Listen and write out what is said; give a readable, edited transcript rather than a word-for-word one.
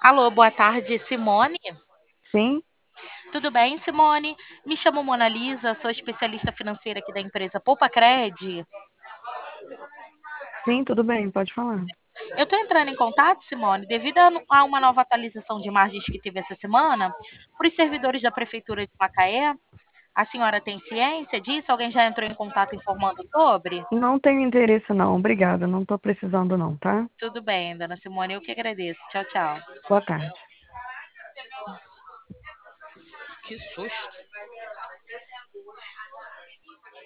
Alô, boa tarde, Simone. Sim, Tudo bem, Simone? Me chamo Mona Lisa, sou especialista financeira aqui da empresa Poupa Cred. sim, tudo bem, pode falar. Eu estou entrando em contato, Simone, devido a uma nova atualização de margens que teve essa semana para os servidores da Prefeitura de Macaé. A senhora tem ciência disso? Alguém já entrou em contato informando sobre? Não tenho interesse não, obrigada, não estou precisando não, tá? Tudo bem, dona Simone, eu que agradeço. Tchau, tchau. Boa tarde. Que susto.